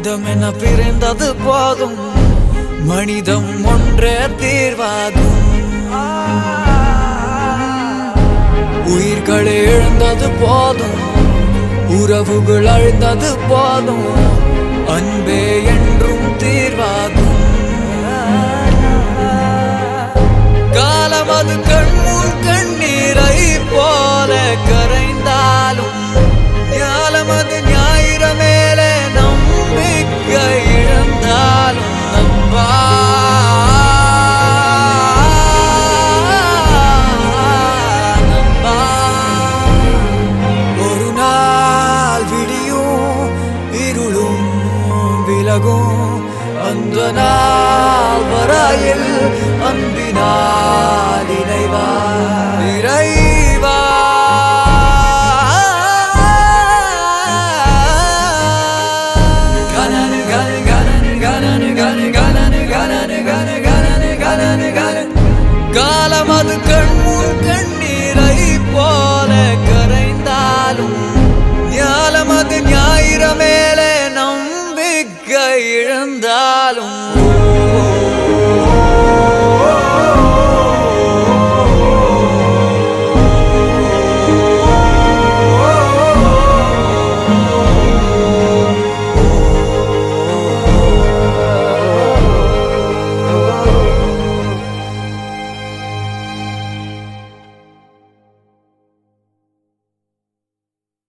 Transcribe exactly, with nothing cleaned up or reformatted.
மதம் என பிறந்தது போதும், மனிதம் ஒன்றே தீர்வாகும். உயிர்களை இழந்தது போதும், உறவுகள் அழிந்தது போதும், அன்பே என்றும் தீர்வாகும். காலம் அது கண்முன் கண்ணீரை போல கரைந்தாலும், ஞாலம் அது ஞாயிற மேலே நம்பிக்கை இழந்தாலும் நம்பா நம்பா ஒரு நாள் விடியும், இருளும் விலகும். அந்த நாள் வரையில் அன்பினால் இறைவா இறைவா கனனு கனு கனனு கனனு கனு கனனு கனனு கனு கனனு கனனு கனு. காலம் அது கண்முன் கண்ணீரை போல கரைந்தாலும், ஞாலம் அது ஞாயிற மேலே நம்பிக்கை இழந்தாலும்